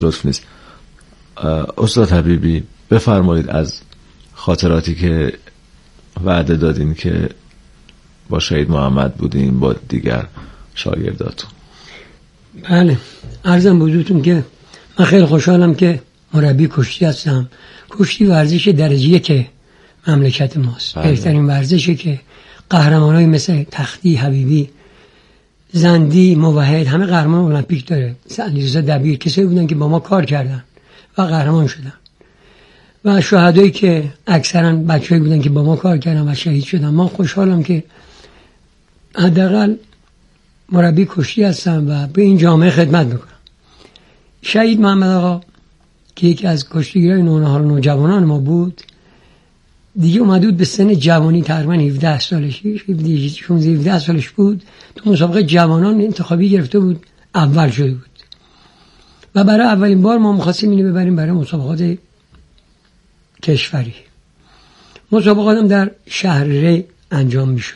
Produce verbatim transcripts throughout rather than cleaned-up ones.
لطف نیست. استاد حبیبی بفرمایید از خاطراتی که وعده دادین که با شهید محمد بودین با دیگر شاگرداتون. بله، عرضم به حضورتون که من خیلی خوشحالم که مربی کشتی هستم. کشتی ورزش درجه که مملکت ماست. بله. بهترین ورزشی که قهرمانایی مثل تختی، حبیبی، زندی، موحد همه قهرمان المپیک داره. علیرضا دبیر کسایی بودن که با ما کار کردن و قهرمان شدن. و شهدایی که اکثرا بچه‌ای بودن که با ما کار کردن و شهید شدن. ما خوشحالم که حداقل مربی کشتی هستم و به این جامعه خدمت میکنم. شهید محمد آقا که یکی از کشتیگیرای نونهار نوجوانان ما بود، دیگه اومده بود به سن جوانی، تقریبا هفده سالش شانزده هفده سالش بود، تو مسابقه جوانان انتخابی گرفته بود، اول شده بود و برای اولین بار ما می‌خواستیم اینو ببریم برای مسابقات کشوری. مسابقات هم در شهر ری انجام میشد.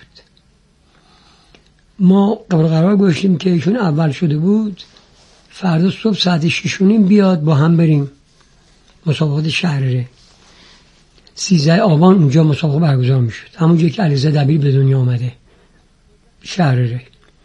ما قبل قرار گذاشتیم که ایشون اول شده بود، فردا صبح ساعت شش و نیم بیاد با هم بریم مسابقات شهر ری. سیزده آبان اونجا مسابقه برگزار میشد، همونجا که علیرضا دبیر به دنیا آمده، شهر ری.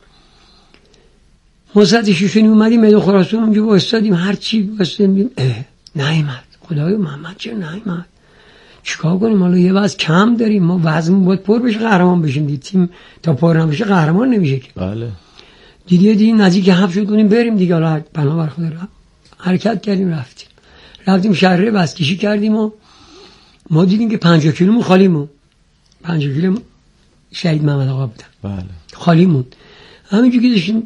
ما ساعت شش و نیم اومدیم میدان خراسان، اونجا وایسادیم، هر چی وایسادیم نیامد. خدای محمد چرا نیامد؟ چیکار کنیم؟ حالا یه وضع کم داریم، ما وزنمون باید پر بشه قهرمان بشیم. دید تیم تا پر نمیشه قهرمان نمیشه که. بله. دیدی دیدیم نزدیک هفت شد، کنیم بریم دیگه. حالا بنابر خدا را حرکت کردیم، رفتیم رفتیم شهر بسکشی کردیم و ما دیدیم که پنجاه کیلومون خالیمون پنجاه کیلو شهید محمد آقا بودن. بله. خالیمون همینجوری که داشتیم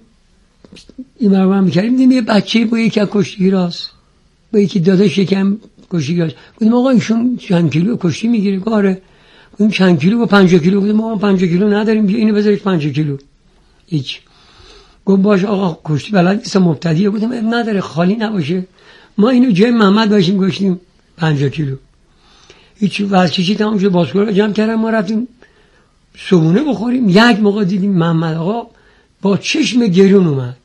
این برنامه می‌کردیم، دیدیم یه بچه با یکی از کشتیگیراست، با یکی داداش یکم کشتیگیراست. گفتیم آقا ایشون چند کیلو کشتی میگیره؟ گاره. گفتیم چند کیلو؟ با پنجاه کیلو. گفتیم ما پنجاه کیلو نداریم، اینو بذارید پنجاه کیلو. هیچ. گفت باش آقا کشتی بلد نیست، مبتدیه. گفتم اب نداره، خالی نباشه، ما اینو جای محمد باشیم گشتیم پنجاه کیلو. هیچ ورزشی تمام شد، بازیکن رو جمع کردن، ما رفتیم صبحونه بخوریم. یک موقع دیدیم محمد آقا با چشم گریون اومد.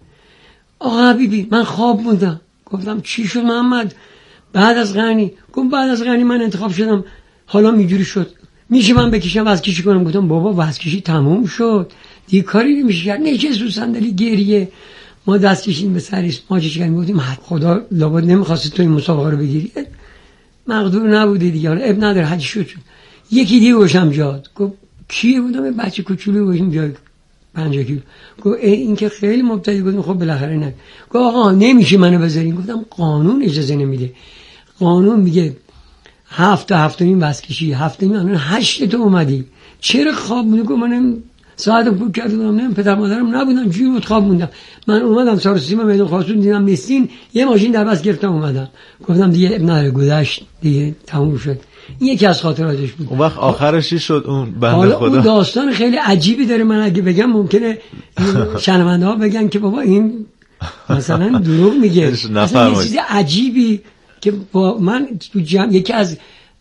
آقا حبیبی من خواب موندم. گفتم چی شد محمد؟ بعد از غنی. گفت بعد از غنی من انتخاب شدم، حالا اینجوری شد، میشه من بکشم وزکشی کنم؟ گفتم بابا وزکشی تموم شد دیگه، کاری نمیشه کرد. نشست رو صندلی گریه. ما دست کشیدیم به سرش، ما چیش کردیم، گفتیم خدا لابد نمیخواستی تو این مسابقه رو بگیری، مقدور نبودی دیگه، حالا اب نداره هرچی شد. یکی دیگه گوشم جاد. گفت کیه؟ بودم بچه کوچولو گوشم جاد پنجاه کیلو. گفت این که خیلی مبتدی. گفتم خب بالاخره نه. گفت آقا نمیشه منو بذارین. گفتم قانون اجازه نمیده، قانون میگه هفت تا هفت و نیم وزکشی، هفت و نیم الان هشت تو اومدی، چرا خواب موندی؟ گفت من ساعت پول کرده بودم، نه پدر مادرم نبودن، جوری بود خواب موندم. من اومدم سر سیما میدون خواستون دیدم نیستین، یه ماشین در بس گرفتم اومدم. گفتم دیگه نه گذشت دیگه، تموم شد. این یکی از خاطراتش بود. اون وقت آخرش چی شد اون بنده حالا خدا؟ اون داستان خیلی عجیبی داره، من اگه بگم ممکنه شنونده ها بگن که بابا این مثلا دروغ میگه. مثلا یه چیز عجیبی که با من تو جمع، یکی از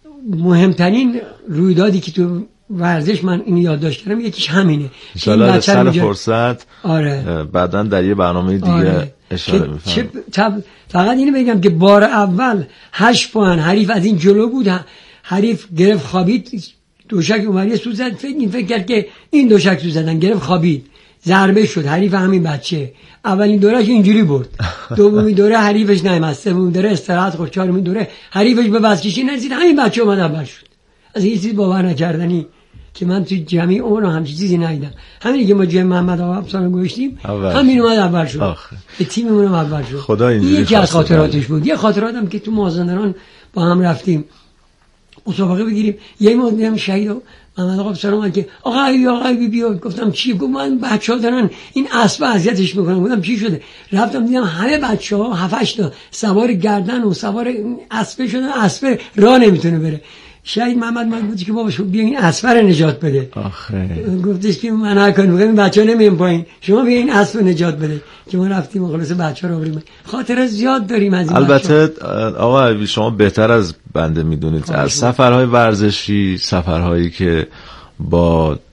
مهمترین رویدادی که تو ورزش من اینو یادداشت کردم یکیش همینه. انشالله سر فرصت آره. بعداً در یه برنامه دیگه آره. اشاره می‌فرمایید. فقط اینو بگم که بار اول هشت پوان حریف از این جلو بود، حریف گرفت خوابید، دوشک اومد سوز زد، فکر این فکر کرد که این دوشک سوز زدن، گرفت خوابید، ضربه شد. حریف همین بچه اولین دورهش اینجوری برد، دومین دوره حریفش نیامد، سومین دوره استراحت خورد، چهارمین دوره حریفش به وزکشی نرسید، همین بچه اومد اول شد. از این چیز باور نکردنی که من تو جمعی اون هم چیزی ندیدم. همین که ما جای محمد آقا افسانه گوشتیم همین اومد اول شد. آخه. به تیممون هم اول شد. خدا اینجوری یکی از خاطراتش بود. یه خاطراتم که تو مازندران با هم رفتیم مسابقه بگیریم، یه ما دیدم شهید محمد آقا افسانه اومد که آقا ای آقا ای بیا. گفتم چی؟ گفت من بچه‌ها دارن این اسب اذیتش میکنن. گفتم چی شده؟ رفتم دیدم همه بچه‌ها هفت هشت تا سوار گردن و سوار اسب شدن، اسب راه نمیتونه بره. شهید محمد من گفت که بابا شو بیا این اسب رو نجات بده. آخه گفتش که من نکنم، میگم بچه‌ها نمیان پایین، شما بیا این اسب رو نجات بده. که ما رفتیم خلاص بچه‌ها رو آوردیم. خاطره زیاد داریم از این. البته آقا شما بهتر از بنده میدونید از سفرهای ورزشی، سفرهایی که با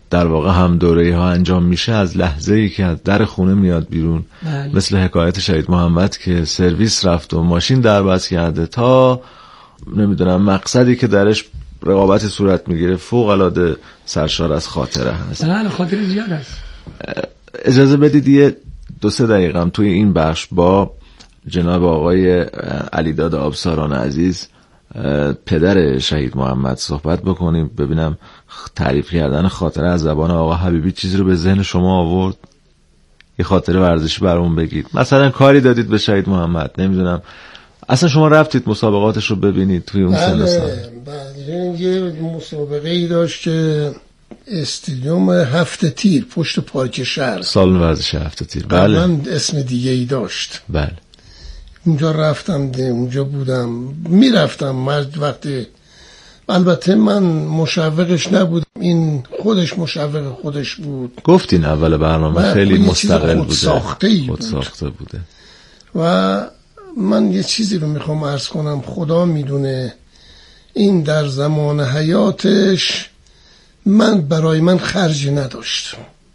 در واقع هم دوره ها انجام میشه از لحظه ای که از در خونه میاد بیرون، بله. مثل حکایت شهید محمد که سرویس رفت و ماشین در بس کرده تا نمیدونم مقصدی که درش رقابت صورت میگیره، فوق العاده سرشار از خاطره هست. بله خاطره زیاد هست. اجازه بدید یه دو سه دقیقه توی این بخش با جناب آقای علیداد آبساران عزیز پدر شهید محمد صحبت بکنیم، ببینم تعریف کردن خاطره از زبان آقا حبیبی چیزی رو به ذهن شما آورد. یه خاطره ورزشی برامون بگید، مثلا کاری دادید به شهید محمد، نمیدونم اصلا شما رفتید مسابقاتش رو ببینید توی اون سن و سال؟ بله، یه مسابقه ای داشت که استادیوم هفت تیر پشت پارک شهر، سالن ورزش هفت تیر، بله من اسم دیگه ای داشت. بله اونجا رفتم ده اونجا بودم میرفتم مرد وقتی، البته من مشوقش نبودم، این خودش مشوق خودش بود. گفتین اول برنامه خیلی مستقل بوده، ساخته خود ساخته بوده. و من یه چیزی رو میخوام عرض کنم، خدا میدونه این در زمان حیاتش من برای من خرجی نداشت،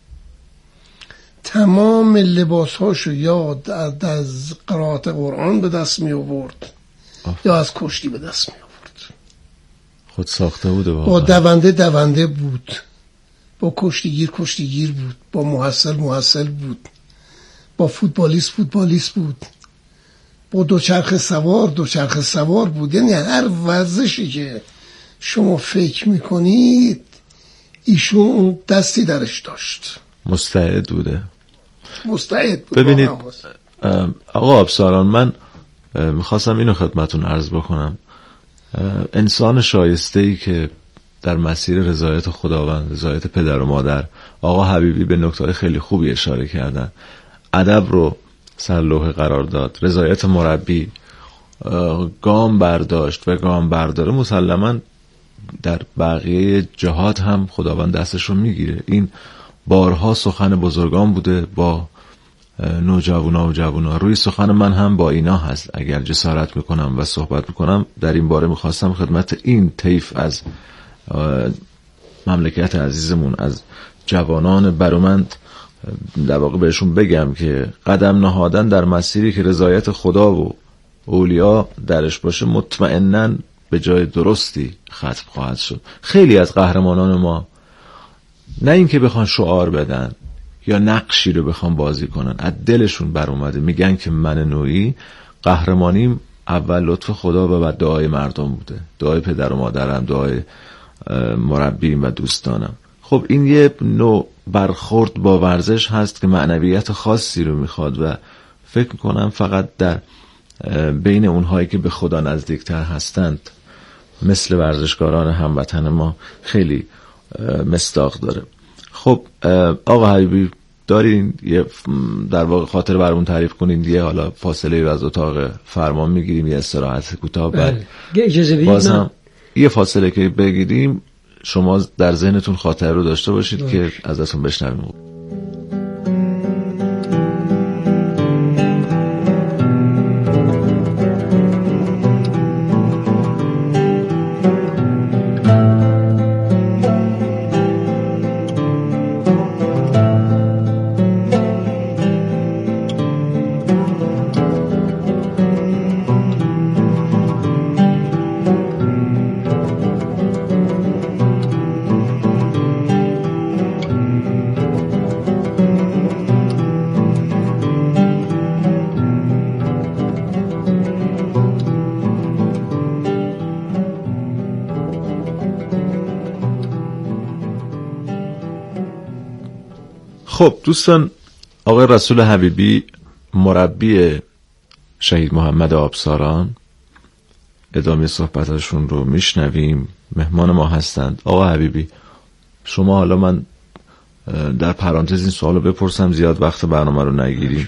تمام لباسهاشو یا از قرائت قرآن به دست می آورد یا از کشتی به دست می آورد. خود ساخته بوده واقعا. با دونده دونده بود، با کشتیگیر کشتیگیر بود، با محصل محصل بود، با فوتبالیست فوتبالیست بود، با دوچرخه سوار دوچرخه سوار بود. یعنی هر ورزشی که شما فکر میکنید ایشون دستی درش داشت، مستعد بوده مستعد بود. ببینید آقا آبساران، من میخواستم اینو خدمتون عرض بکنم، انسان شایسته‌ای که در مسیر رضایت خداوند، رضایت پدر و مادر، آقا حبیبی به نکته خیلی خوبی اشاره کردن، ادب رو سر لوح قرار داد، رضایت مربی، گام برداشت و گام برداره، مسلماً در بقیه جهات هم خداوند دستش رو میگیره. این بارها سخن بزرگان بوده با نوجوانا و جوانا، روی سخن من هم با اینا هست. اگر جسارت میکنم و صحبت میکنم در این باره، میخواستم خدمت این طیف از مملکت عزیزمون، از جوانان برومند در واقع بهشون بگم که قدم نهادن در مسیری که رضایت خدا و اولیا درش باشه مطمئناً به جای درستی ختم خواهد شد. خیلی از قهرمانان ما نه اینکه بخوان شعار بدن یا نقشی رو بخوان بازی کنن، از دلشون بر اومده میگن که من نوعی قهرمانیم اول لطف خدا و بعد دعای مردم بوده، دعای پدر و مادرم، دعای مربیم و دوستانم. خب این یه نوع برخورد با ورزش هست که معنویت خاصی رو میخواد و فکر میکنم فقط در بین اونهایی که به خدا نزدیکتر هستند مثل ورزشکاران هموطن ما خیلی مصداق داره. خب آقا حبیبی دارین یه در واقع خاطر برامون تعریف کنین، یه حالا فاصله از اتاق فرمان میگیریم، یه استراحت کوتاه، بعد باز هم یه فاصله که بگیریم شما در ذهنتون خاطره رو داشته باشید باش. که ازتون بشنویم. خب دوستان، آقای رسول حبیبی مربی شهید محمد آبساران، ادامه صحبتشون رو میشنویم. مهمان ما هستند. آقا حبیبی، شما، حالا من در پرانتز این سوال رو بپرسم زیاد وقت برنامه رو نگیریم،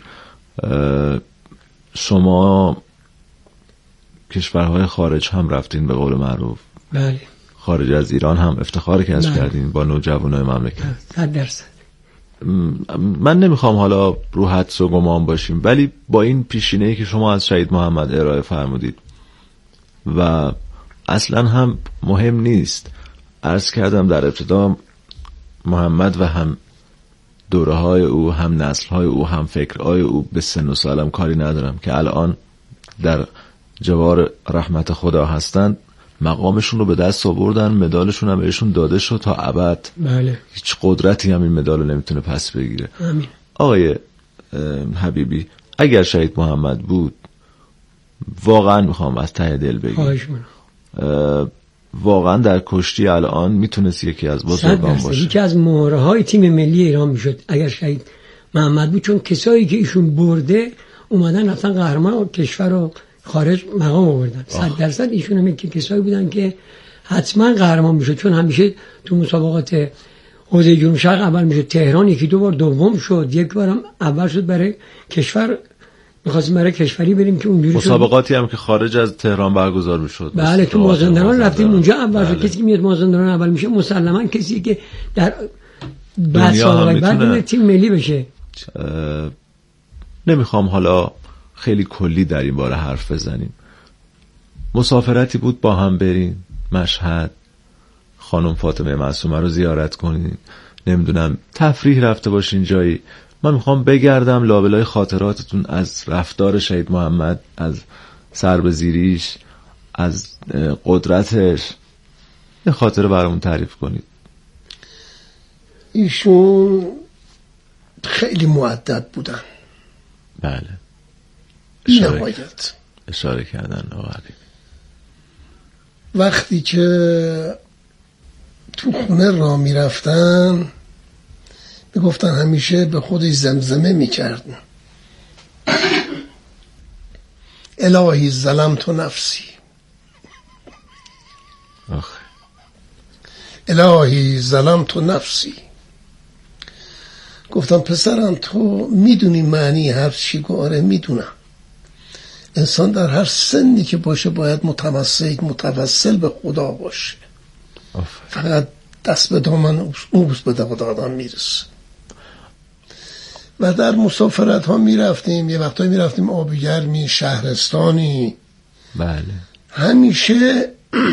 شما کشورهای خارج هم رفتین به قول معروف؟ بله. خارج از ایران هم افتخار کسب کردین با نوجوانای مملکت؟ صد درصد. من نمیخوام حالا رو حدس و گمان باشیم، ولی با این پیشینه‌ای که شما از شهید محمد ارائه فرمودید و اصلا هم مهم نیست، عرض کردم در ابتدا محمد و هم دوره های او، هم نسل های او، هم فکرهای او به سن و سالم کاری ندارم که الان در جوار رحمت خدا هستند، مقامشون رو به دست آوردن، مدالشون هم بهشون داده شد تا ابد. بله. هیچ قدرتی هم این مدال رو نمیتونه پس بگیره. امین. آقای حبیبی، اگر شهید محمد بود، واقعا میخوام از ته دل بگم، واقعا در کشتی الان میتونست یکی از بزرگان باشه. یکی از مهره های تیم ملی ایران میشد اگر شهید محمد بود، چون کسایی که ایشون برده اومدن رفتن قهرمان کشور رو خارج مقام آوردن. صد درصد ایشون هم که کسایی بودن که حتما قهرمان میشد، چون همیشه تو مسابقات حوزه جنوب شرق اول میشد. تهران یکی دو بار دوم شد، یک بارم اول شد برای کشور، می‌خواستیم برای کشوری بریم که اونجوری مسابقاتی هم که خارج از تهران برگزار میشد. بله، تو مازندران رفتیم اونجا اول شد. کسی که میاد مازندران اول میشه مسلما کسی که در بعد سال بعد تیم ملی بشه. نمیخوام حالا خیلی کلی در این باره حرف بزنیم. مسافرتی بود با هم بریم مشهد، خانم فاطمه معصومه رو زیارت کنین، نمیدونم تفریح رفته باشین جایی. من میخوام بگردم لابلای خاطراتتون از رفتار شهید محمد، از سربزیریش، از قدرتش، یه خاطره برامون تعریف کنید. ایشون خیلی مؤدب بودن. بله، اشاره, نهایت. اشاره کردن آقایی. وقتی که تو خونه را می رفتن می گفتن همیشه به خودش زمزمه می کردن: الهی ظلمت نفسی، آخه الهی ظلمت نفسی. گفتم پسرم تو میدونی معنی هر چی؟ گاره میدونم. انسان در هر سنی که باشه باید متمسک متوسل به خدا باشه. آفه. فقط دست به دامن اوز به دادم میرسه. و در مسافرت ها میرفتیم، یه وقتایی میرفتیم آبی گرمی، شهرستانی. بله. همیشه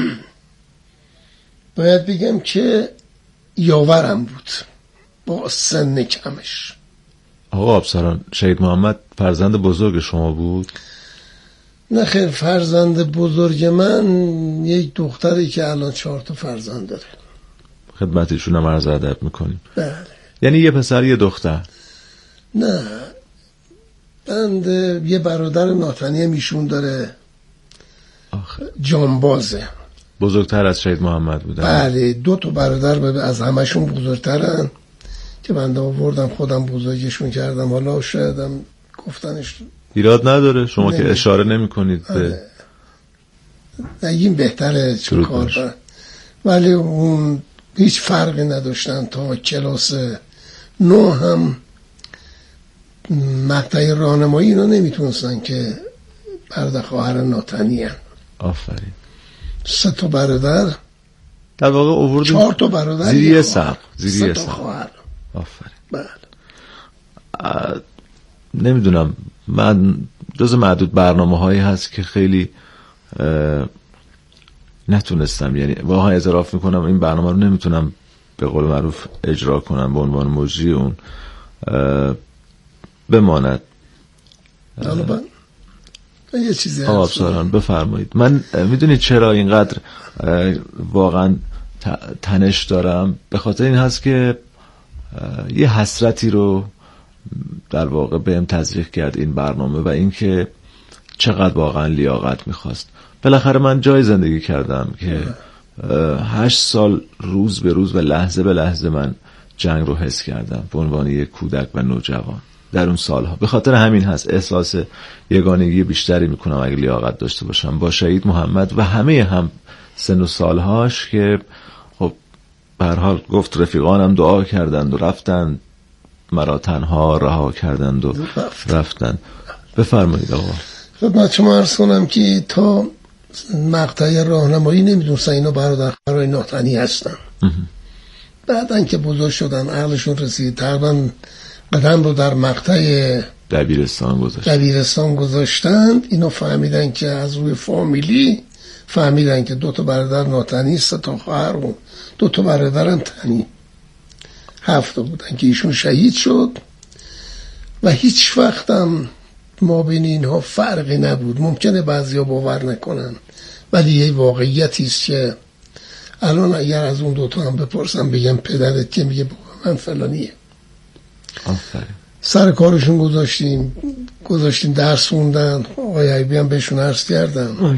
باید بگم که یاورم بود با سن کمش. آقا افسران، شهید محمد فرزند بزرگ شما بود؟ نه خیر، فرزند بزرگ من یک دختری که الان چهار تا فرزند داره. خدمت ایشون هم عرض ادب میکنیم. بله. یعنی یه پسر یه دختر؟ نه، بند یه برادر ناتنی میشون داره. آخه. جانبازه. بزرگتر از شهید محمد بودن؟ بله، دو تا برادر از همشون بزرگترن که بنده آوردم خودم بزرگشون کردم. حالا شایدم گفتنش ایراد نداره، شما نه. که اشاره نمی کنید به این بهتره چون کار، ولی اون هیچ فرقی نداشتن. تا کلاس نو هم مقطع راهنمایی اینا نمیتونستن که برادر خواهر ناتنی هن. آفرین. سه تا برادر در واقع آوردیم چهار تا برادر زیری سق زیری سه تا خواهر. آفرین. بله. نمیدونم، من جز معدود برنامه هایی هست که خیلی نتونستم، یعنی واقعا اعتراف میکنم این برنامه رو نمیتونم به قول معروف اجرا کنم به عنوان مجری اون بماند. حالا من یه چیزی آقا افسران بفرمایید. من میدونید چرا اینقدر واقعا تنش دارم؟ به خاطر این هست که یه حسرتی رو در واقع بهم تزریق کرد این برنامه و اینکه چقدر واقعا لیاقت میخواست. بالاخره من جای زندگی کردم که هشت سال روز به روز و لحظه به لحظه من جنگ رو حس کردم به عنوان یک کودک و نوجوان در اون سالها. به خاطر همین هست احساس یگانگی بیشتری میکنم اگه لیاقت داشته باشم با شهید محمد و همه هم سن و سالهاش که خب به هر حال گفت رفیقانم دعا کردند و رفتند، مرا تنها رها کردند و رفتند. بفرمایید آقا. خدمت شما عرض کنم که تا مقطع راهنمایی نمیدونستن اینا برادر خواهر ناتنی هستن. بعدن که بزرگ شدن عقلشون رسید، تقریبا قدم رو در مقطع دبیرستان گذاشتن دبیرستان گذاشتن اینا فهمیدن که از روی فامیلی فهمیدن که دو تا برادر ناتنی، سه تا خواهر و دو تا برادرم تنی. هفت تا بودن که ایشون شهید شد و هیچ وقتم ما بین اینها فرقی نبود. ممکنه بعضیا باور نکنن ولی یه واقعیتی است که الان اگر از اون دوتا هم بپرسم بگم پدرت که میگه من فلانیه. آفرین. سر کارشون گذاشتیم گذاشتیم درس خوندن. آقای حبیبی هم بهشون عرض کردم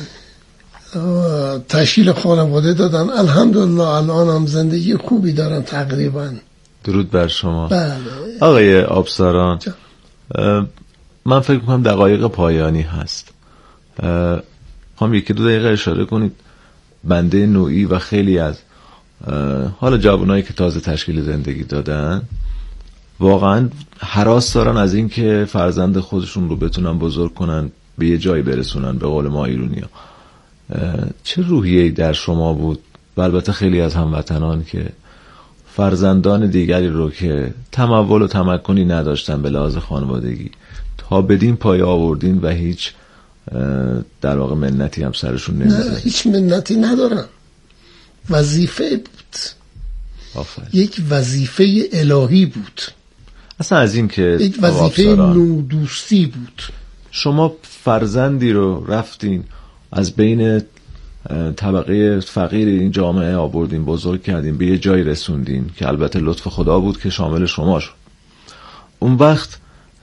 تشکیل خانواده دادن. الحمدلله الان هم زندگی خوبی دارن تقریبا. درود بر شما. بله. آقای آبساران من فکر میکنم دقایق پایانی هست. هم یکی دو دقیقه اشاره کنید بنده نوعی و خیلی از حالا جوانایی که تازه تشکیل زندگی دادن واقعا هراس دارن از این که فرزند خودشون رو بتونن بزرگ کنن به یه جایی برسونن. به قول ما ایرونیا چه روحیه‌ای در شما بود و البته خیلی از هموطنان که فرزندان دیگری رو که تمول و تمکنی نداشتن به لحاظ خانوادگی تا بدین پای آوردین و هیچ در واقع منتی هم سرشون نمیذارین؟ نه هیچ منتی ندارم. وظیفه بود. آفرین. یک وظیفه الهی بود. اصلا از این که یک وظیفه نودوستی بود. شما فرزندی رو رفتین از بین طبقه فقیر این جامعه آوردین بزرگ کردین به یه جایی رسوندین که البته لطف خدا بود که شامل شما شد. اون وقت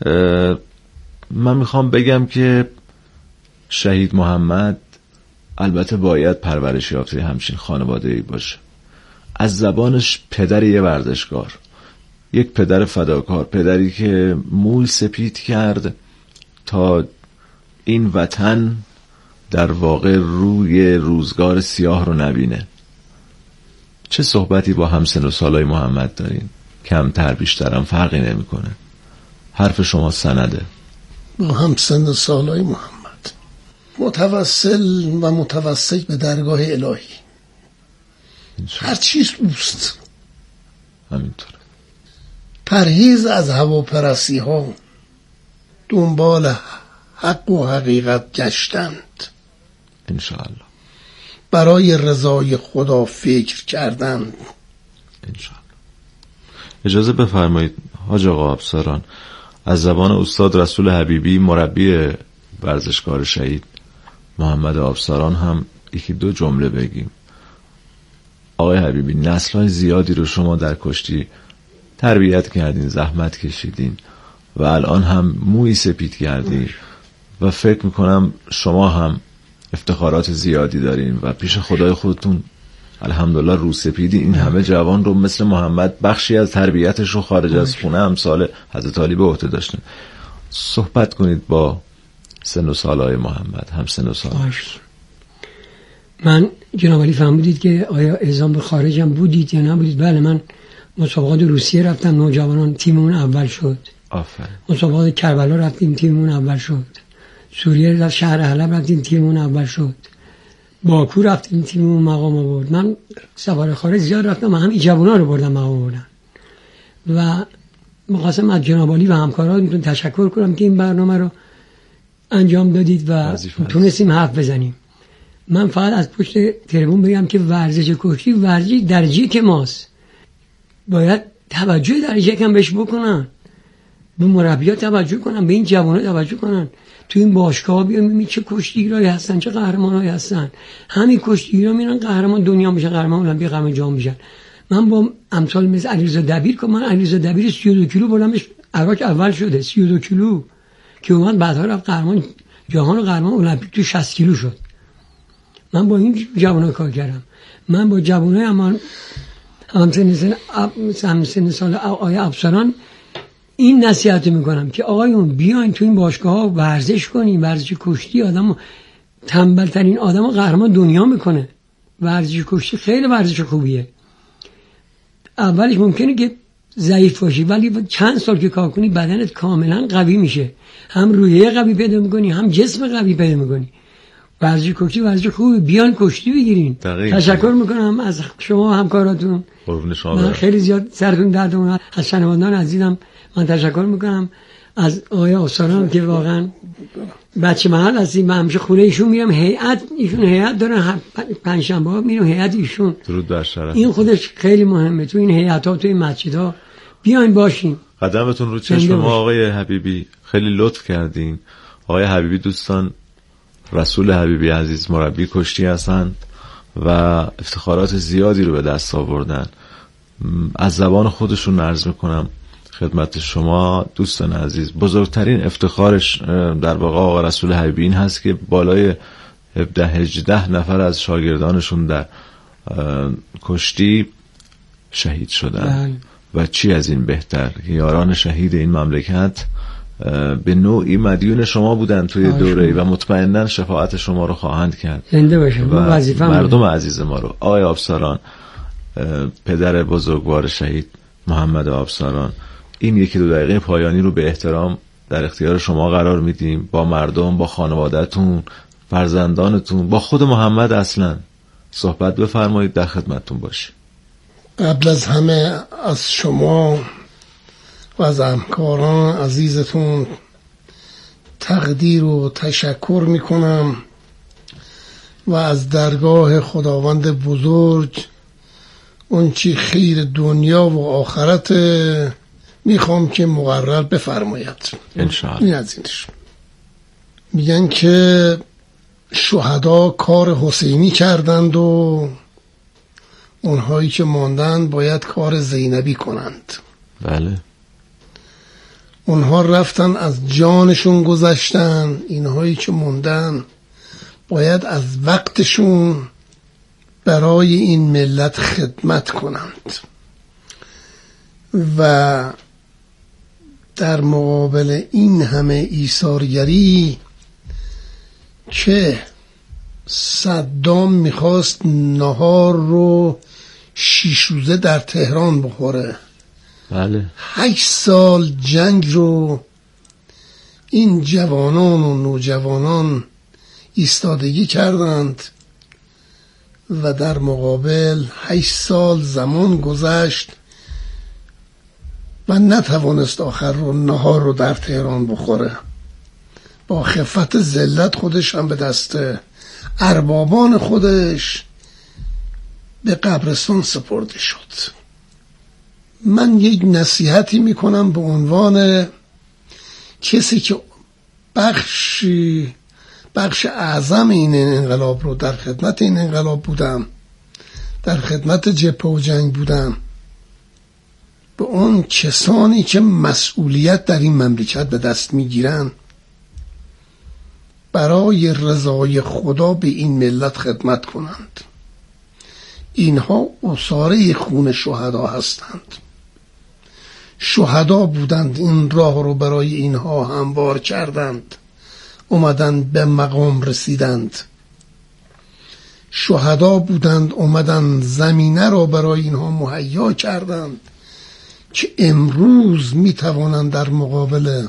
من میخوام بگم که شهید محمد البته باید پرورش یافته همچین خانواده‌ای باشه. از زبانش پدر یه ورزشکار، یک پدر فداکار، پدری که موی سپید کرد تا این وطن در واقع روی روزگار سیاه رو نبینه. چه صحبتی با همسن و سالای محمد دارین؟ کمتر بیشترم فرقی نمیکنه. حرف شما سنده. با همسن و سالای محمد متوسل و متوسل به درگاه الهی هر چیز اوست. همینطور. پرهیز از هواپرستی ها دنبال حق و حقیقت گشتند. انشاءالله. برای رضای خدا فکر کردند. انشاءالله. اجازه بفرمایید حاج آقا آبساران از زبان استاد رسول حبیبی مربی ورزشکار شهید محمد آبساران هم یکی دو جمله بگیم. آقای حبیبی نسل‌های زیادی رو شما در کشتی تربیت کردین، زحمت کشیدین و الان هم موی سپید کردین و فکر میکنم شما هم افتخارات زیادی دارین و پیش خدای خودتون الحمدلله رو سپیدی. این همه جوان رو مثل محمد بخشی از تربیتش رو خارج از خونه امثال حضرت علی به عهده داشتن. صحبت کنید با سن و سالهای محمد، هم سن و سال. من جناب علی فرمودید که آیا اعزام به خارجم بودید یا نبودید؟ بله، من مسابقات روسیه رفتم، نوجوانان تیممون اول شد. آفرین. مسابقات کربلا رفتیم، تیممون اول شد. سوریه رفت شهر حلب رفتیم، تیممون اول شد. باکو رفتیم، تیممون مقام آورد. من سفر خارج زیاد رفتم، همین جوونا رو بردم مقام آوردن. و می‌خواستم از جناب علی و همکارانتون تشکر کنم که این برنامه رو انجام دادید و تونستیم حرف بزنیم. من فقط از پشت تلفن بگم که ورزش کشتی ورزش درجه که ماست، باید توجه درجه کم بهش بکنن، به مربیات توجه کنن، به این جوانان توجه کنن. تو این باشگاه بیان ببینید چه کشتیگیرایی هستن، چه قهرمانایی هستن. همین کشتیگیرا میرن قهرمان دنیا میشن، قهرمان المپیک، قهرمان جام میشن. من با امثال مثل علیرضا دبیر که من علیرضا دبیر سی و دو کیلو بردمش عراق اول شده، سی و دو کیلو که اومد بعدها رفت قهرمان جهان و قهرمان المپیک تو شصت کیلو شد. من با این جوانان کار کردم. من با جوانای امان همسن همسن سال آقای افسران این نصیحت میکنم که آقایون بیاین تو این باشگاه‌ها ورزش کنین. ورزش کشتی آدمو تنبل ترین آدمو قهرمان دنیا میکنه. ورزش کشتی خیلی ورزش خوبیه. اولش ممکنه که ضعیف باشی ولی چند سال که کار کنی بدنت کاملا قوی میشه. هم روحیه قوی پیدا میکنی، هم جسم قوی پیدا میکنی. ورزش کشتی ورزش خوبه، بیان کشتی بگیرین. تشکر میکنم از شما و همکاراتون. قربون شما. من خیلی زیاد سرتون درد اومد. از شنوندگان عزیزم من تشکر میکنم از آقای آبساران که واقعا بچه محل هستیم و همیشه خونه ایشون میرم، هیئت ایشون هیئت دارن، هر پنجشنبه ها میرم هیئت ایشون. درود بر شرف. این خودش خیلی مهمه تو این هیئت ها، تو این مسجدها بیاین باشین. قدمتون رو چشم ما آقای حبیبی، خیلی لطف کردین. آقای حبیبی دوستان رسول حبیبی عزیز مربی کشتی هستند و افتخارات زیادی رو به دست آوردن. از زبان خودشون عرض میکنم خدمت شما دوستان عزیز، بزرگترین افتخارش در واقع آقا رسول حبیبی این هست که بالای هفده هجده نفر از شاگردانشون در کشتی شهید شدن و چی از این بهتر که یاران شهید این مملکت به نوعی مدیون شما بودن توی دوره‌ای و مطمئناً شفاعت شما رو خواهند کرد. زنده باشن و وظیفه مردم عزیز ما رو. آقای آبساران، پدر بزرگوار شهید محمد آبساران، این یکی دو دقیقه پایانی رو به احترام در اختیار شما قرار میدیم. با مردم، با خانواده‌تون، فرزندانتون، با خود محمد اصلا صحبت بفرمایید، در خدمتتون باشیم. قبل از همه از شما و از همکاران عزیزتون تقدیر و تشکر میکنم و از درگاه خداوند بزرگ اون چی خیر دنیا و آخرت میخوام که مقرر بفرماید انشاءالله. این از اینش میگن که شهدا کار حسینی کردند و اونهایی که ماندن باید کار زینبی کنند. بله. اونها رفتن از جانشون گذشتن، اینهایی که موندن باید از وقتشون برای این ملت خدمت کنند و در مقابل این همه ایثارگری که صدام میخواست نهار رو شیش روزه در تهران بخوره، بله، هشت سال جنگ رو این جوانان و نوجوانان ایستادگی کردند و در مقابل هشت سال زمان گذشت و نتوانست آخر رو نهار رو در تهران بخوره. با خفت ذلت خودش هم به دست اربابان خودش به قبرستان سپرده شد. من یک نصیحتی میکنم به عنوان کسی که بخشی بخش اعظم این انقلاب رو در خدمت این انقلاب بودم، در خدمت جبهه و جنگ بودم، به اون کسانی که مسئولیت در این مملکت به دست میگیرن برای رضای خدا به این ملت خدمت کنند. اینها عصاره خون شهدا هستند، شهدا بودند، این راه رو برای اینها هموار کردند، اومدند به مقام رسیدند. شهدا بودند، اومدند زمینه رو برای اینها مهیا کردند که امروز میتوانند در مقابل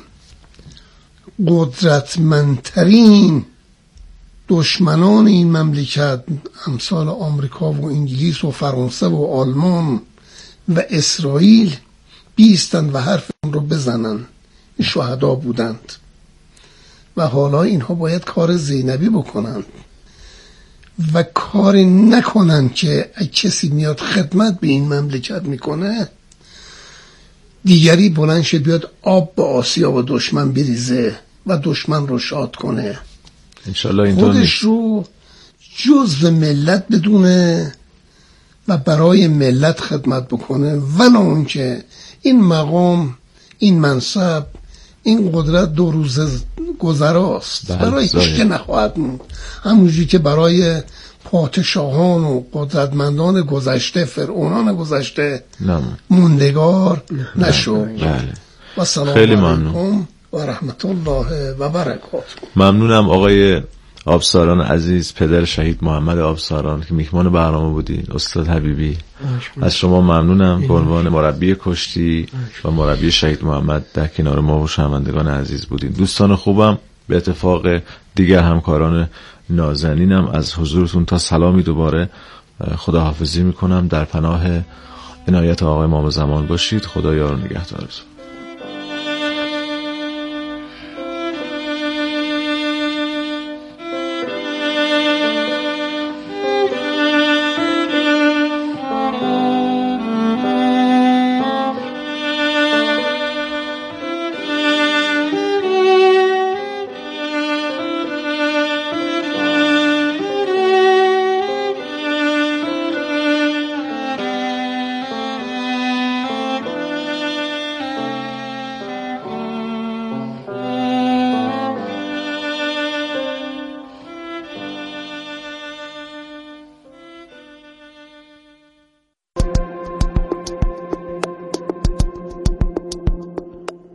قدرتمندترین دشمنان این مملکت امثال آمریکا و انگلیس و فرانسه و آلمان و اسرائیل بیستند و حرف رو بزنند. شهدا بودند و حالا اینها باید کار زینبی بکنند و کار نکنند که کسی میاد خدمت به این مملکت میکنه دیگری بلند شه بیاد آب به آسیاب و دشمن بریزه و دشمن رو شاد کنه، خودش رو جزو ملت بدونه و برای ملت خدمت بکنه، ولی اون که این مقام، این منصب، این قدرت دو روزه گذراست، برای هیچ که نخواهد موند. همونجوری که برای پادشاهان و قدرتمندان گذشته، فرعونان گذشته موندگار نشد. و سلام علیکم و رحمت الله و برکاته. ممنونم آقای آبساران عزیز، پدر شهید محمد آبساران که میهمان برنامه بودین. استاد حبیبی از شما ممنونم به عنوان مربی کشتی و مربی شهید محمد در کنار ما و شنوندگان عزیز بودین. دوستان خوبم، به اتفاق دیگر همکاران نازنینم از حضورتون تا سلامی دوباره خداحافظی میکنم. در پناه عنایت آقای امام زمان باشید. خدا یار و نگهدارتون.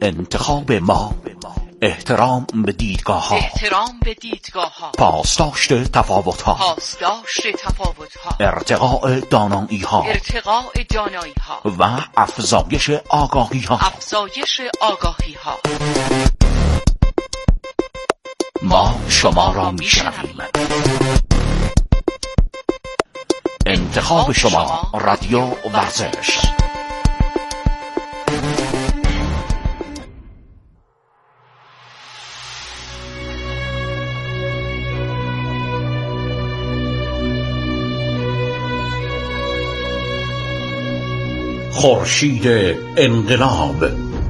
انتخاب ما، احترام به دیدگاه ها، احترام به دیدگاه ها، پاسداشت تفاوت ها، پاسداشت تفاوت ها، ارتقاء دانایی ها، ارتقاء دانایی ها و افزایش آگاهی ها، افزایش آگاهی ها. ما شما را میشنویم. انتخاب شما، رادیو ورزش. خورشید انقلاب.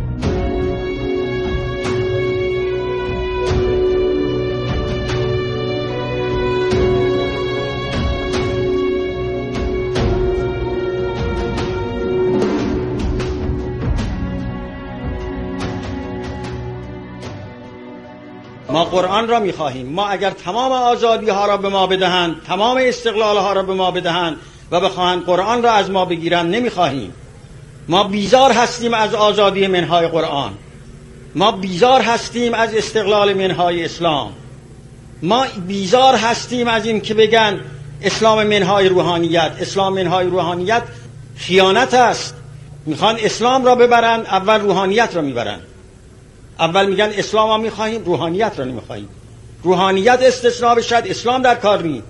ما قرآن را می‌خواهیم. ما اگر تمام آزادی ها را به ما بدهند، تمام استقلال ها را به ما بدهند و بخواهند قرآن را از ما بگیرند، نمی‌خواهیم. ما بیزار هستیم از آزادی منهای قرآن. ما بیزار هستیم از استقلال منهای اسلام. ما بیزار هستیم از این که بگن اسلام منهای روحانیت. اسلام منهای روحانیت خیانت است. میخوان اسلام را ببرند، اول روحانیت را میبرند. اول میگن اسلام را میخواهیم، روحانیت را نمیخواهیم. روحانیت استثناء بشد، اسلام در کار نی.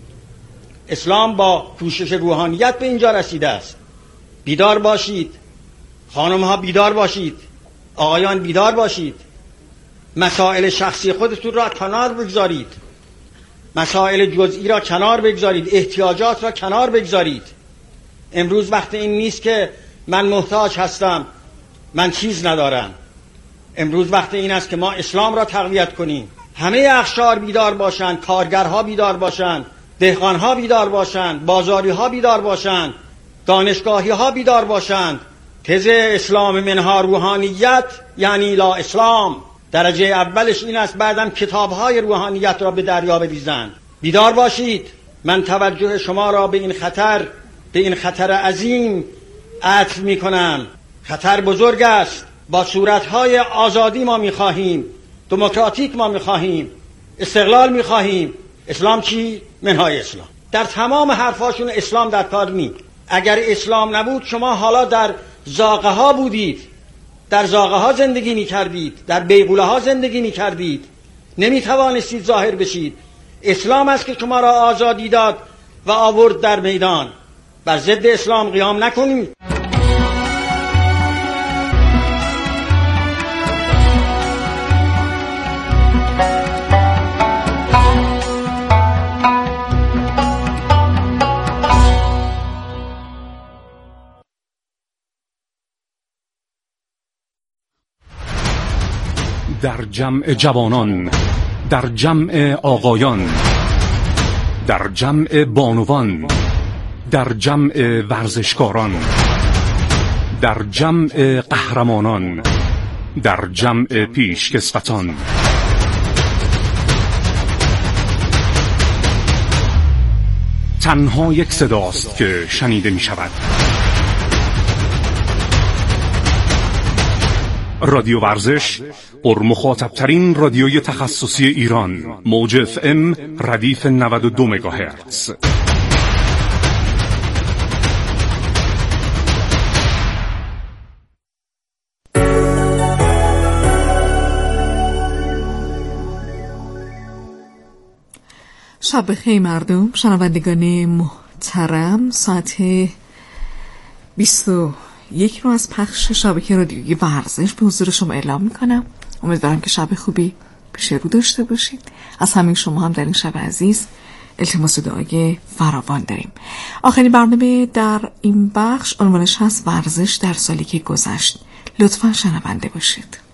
اسلام با کوشش روحانیت به اینجا رسیده است. بیدار باشید خانم ها، بیدار باشید آقایان، بیدار باشید. مسائل شخصی خودتون را کنار بگذارید، مسائل جزئی را کنار بگذارید، احتیاجات را کنار بگذارید. امروز وقت این نیست که من محتاج هستم، من چیز ندارم. امروز وقت این است که ما اسلام را تقویت کنیم. همه اقشار بیدار باشند، کارگرها بیدار باشند، دهقانها بیدار باشند، بازاریها بیدار باشند، دانشگاهی ها بیدار باشند. تز اسلام منها روحانیت یعنی لا اسلام. درجه اولش این است، بعدم کتاب های روحانیت را به دریا بریزند. بیدار باشید. من توجه شما را به این خطر، به این خطر عظیم عطف می کنم. خطر بزرگ است. با صورتهای آزادی ما می خواهیم، دموکراتیک ما می خواهیم، استقلال می خواهیم. اسلام چی؟ منهای اسلام. در تمام حرفاشون اسلام در کار نی. اگر اسلام نبود شما حالا در زاغه ها بودید، در زاغه ها زندگی می کردید، در بیغوله ها زندگی می کردید، نمی توانستید ظاهر بشید. اسلام است که شما را آزادی داد و آورد در میدان. بر ضد اسلام قیام نکنید. در جمع جوانان، در جمع آقایان، در جمع بانوان، در جمع ورزشکاران، در جمع قهرمانان، در جمع پیشکسوتان، تنها یک صداست که شنیده می شود. رادیو ورزش، پرمخاطب‌ترین رادیوی تخصصی ایران، موج اف ام ردیف نود و دو مگاهرتز. شب بخیر مردم، شنوندگان محترم. ساعت بیست و یک رو از پخش شبکه رادیویی ورزش به حضور شما اعلام میکنم. امیدوارم که شب خوبی پیش رو داشته باشید. از همین شما هم در این شب عزیز التماس دعای فراوان داریم. آخرین برنامه در این بخش عنوانش هست ورزش در سالی که گذشت. لطفاً شنونده باشید.